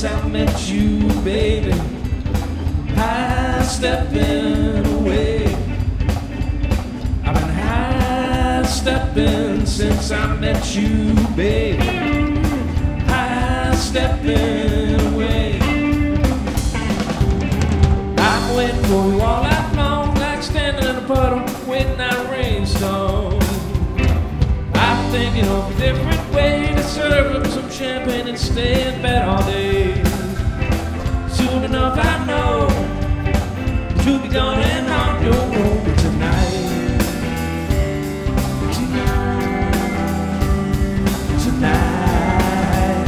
since I met you, baby. High stepping away. I've been high stepping since I met you, baby. High stepping away. I'm waiting for you all night long, like standing in a puddle waiting on a rainstorm. I'm thinking of a different way to serve up some champagne and stay in bed all day. Soon enough I know that you'll be gone and on your own tonight. Tonight,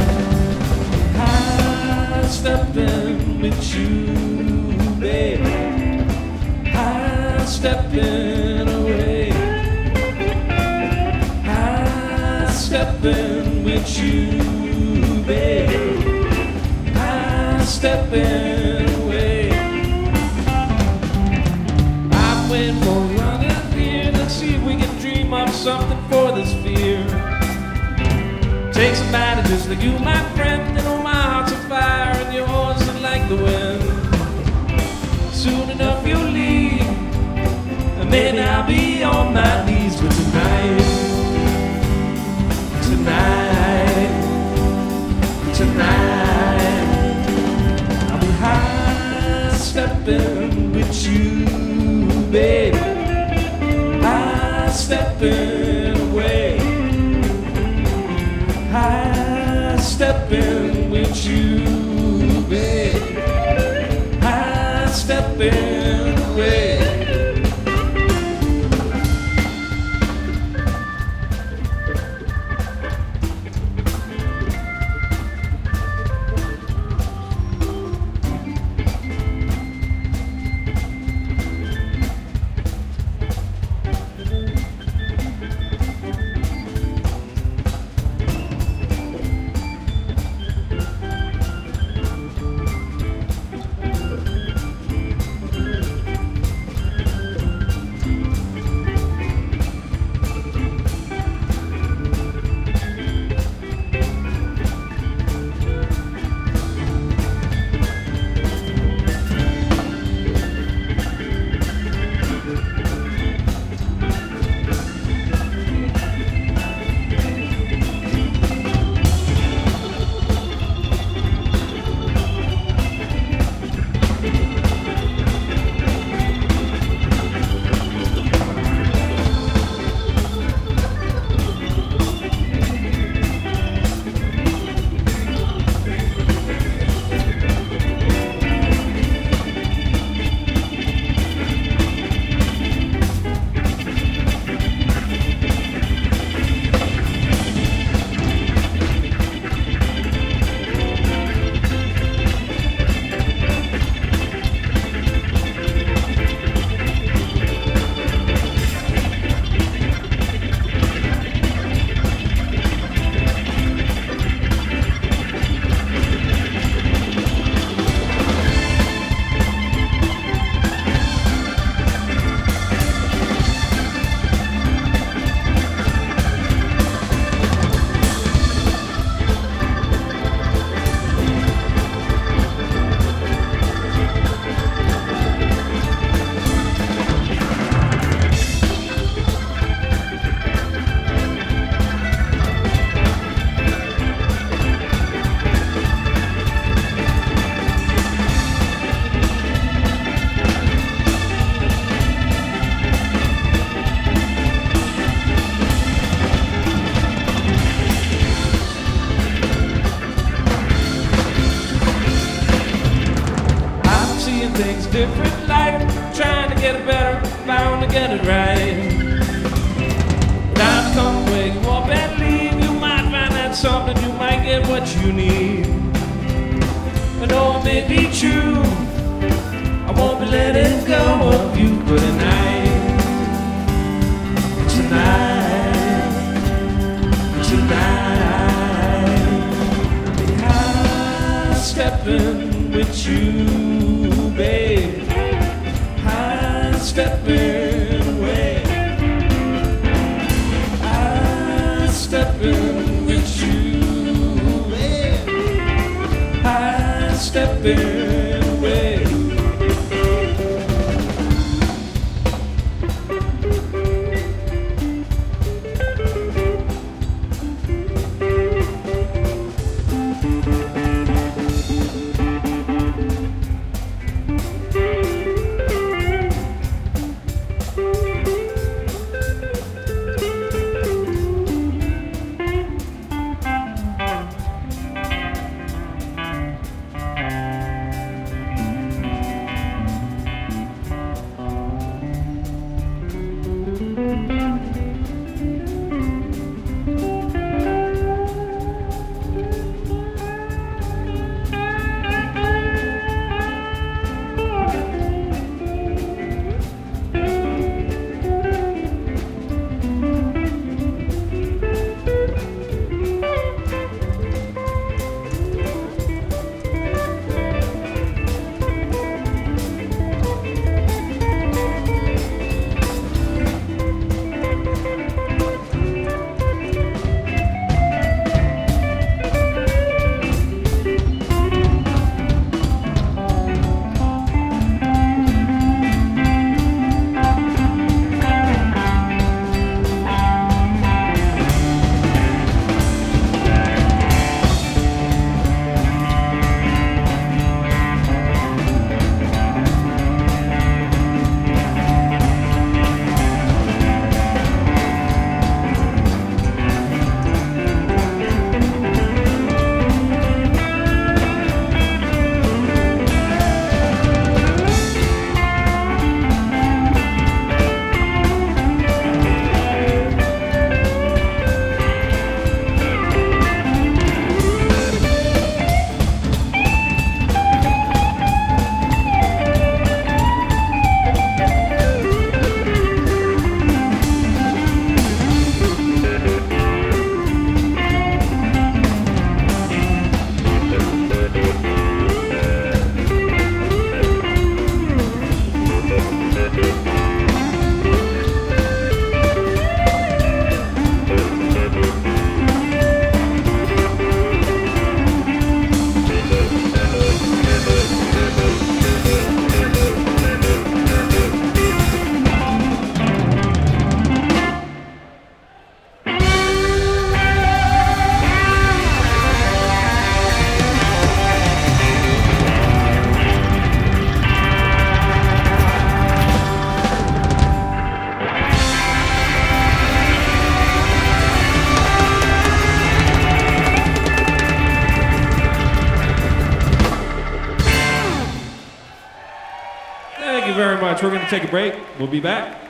high stepping with you, baby. High stepping away. High stepping with you, baby. High stepping away. I'm waiting for you on that pier. Let's see if we can dream up something for this fear. Take somebody just like you, my friend. You know my heart's on fire and yours is like the wind. Soon enough you'll leave, and then I'll be on my knees. But tonight, I'll be high stepping with you, baby. High stepping away. High stepping with you, baby. High stepping away. Things different life, trying to get it better, bound to get it right. Time to come where you won't believe. You might find out something, you might get what you need. I know it may be true, I won't be letting go of you. But tonight, I'll be high stepping with you, babe. High stepping away. High stepping with you, babe. High slipping away. Thank you very much. We're going to take a break. We'll be back.